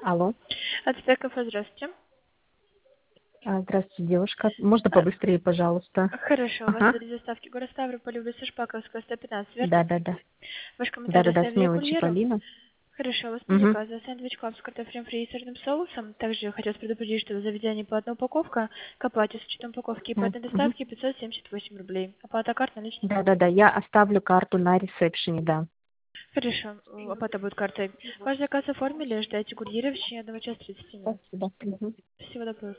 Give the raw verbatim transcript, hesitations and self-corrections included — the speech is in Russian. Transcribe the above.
Алло. Ацтек кафе, здравствуйте. А, Здравствуйте, девушка. Можно А, побыстрее, пожалуйста? Хорошо, у вас Ага. адрес доставки город Ставрополь, улица Шпаковская, сто пятнадцать, верно? Да, да, да. Ваш комментарий Да-да-да, оставили смело курьеру. Чиполлино. Хорошо, у вас по Угу. заказу сэндвич клаб с картофелем фри и сырным соусом. Также хотелось предупредить, что в заведении по одной упаковка к оплате с учетом упаковки и по одной Угу. доставке пятьсот семьдесят восемь рублей. Оплата карт наличными. Да-да-да, я оставлю карту на ресепшене, да. Хорошо, оплата будет картой. Ваш заказ оформили, ждайте курьера в течение одного часа тридцати минут. Спасибо. Мгм. Всего доброго.